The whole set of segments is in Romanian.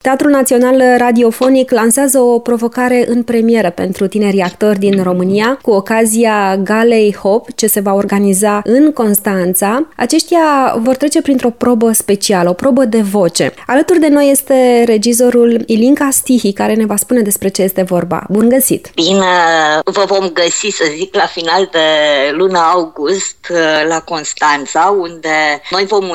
Teatrul Național Radiofonic lansează o provocare în premieră pentru tinerii actori din România cu ocazia Galei Hop, ce se va organiza în Constanța. Aceștia vor trece printr-o probă specială, o probă de voce. Alături de noi este regizorul Ilinca Stihi, care ne va spune despre ce este vorba. Bun găsit! Bine, vă vom găsi, să zic, la final de luna august la Constanța, unde noi vom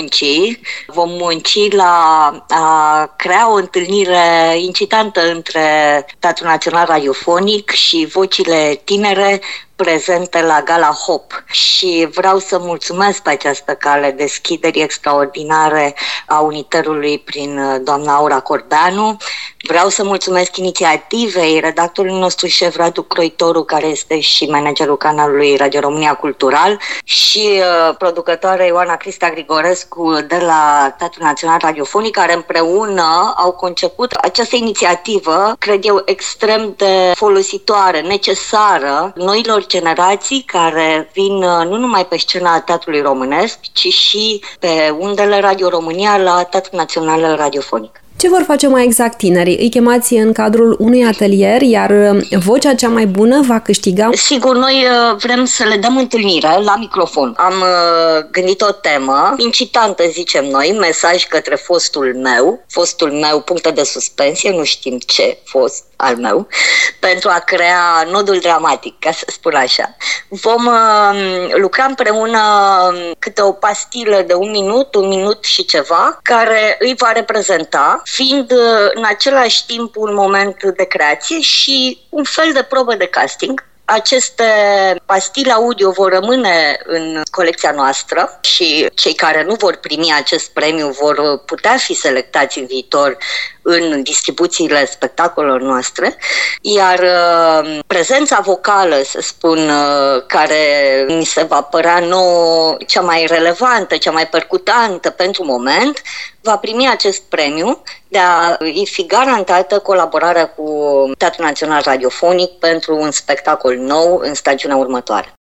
munci la a crea o întâlnire incitantă între Teatrul Național Radiofonic și vocile tinere prezente la Gala Hop. Și vreau să mulțumesc pe această cale deschiderii extraordinare a Uniterului prin doamna Aura Corbeanu. Vreau să mulțumesc inițiativei redactorului nostru șef Radu Croitoru, care este și managerul canalului Radio România Cultural, și producătoarea Ioana Crista Grigorescu de la Teatrul Național Radiofonic, care împreună au conceput această inițiativă, cred eu, extrem de folositoare, necesară noilor generații care vin nu numai pe scena teatrului românesc, ci și pe undele Radio România la Teatrul Național Radiofonic. Ce vor face mai exact tinerii? Îi chemați în cadrul unui atelier, iar vocea cea mai bună va câștiga? Sigur, noi vrem să le dăm întâlnire la microfon. Am gândit o temă incitantă, zicem noi, mesaj către fostul meu, puncte de suspensie, nu știm ce fost al meu, pentru a crea nodul dramatic, ca să spun așa. Vom lucra împreună câte o pastilă de un minut și ceva, care îi va reprezenta, fiind în același timp un moment de creație și un fel de probă de casting. Aceste pastile audio vor rămâne în colecția noastră și cei care nu vor primi acest premiu vor putea fi selectați în viitor în distribuțiile spectacolelor noastre, iar prezența vocală, să spun, care mi se va părea nouă cea mai relevantă, cea mai percutantă pentru moment, va primi acest premiu de a îi fi garantată colaborarea cu Teatrul Național Radiofonic pentru un spectacol nou în stagiunea următoare.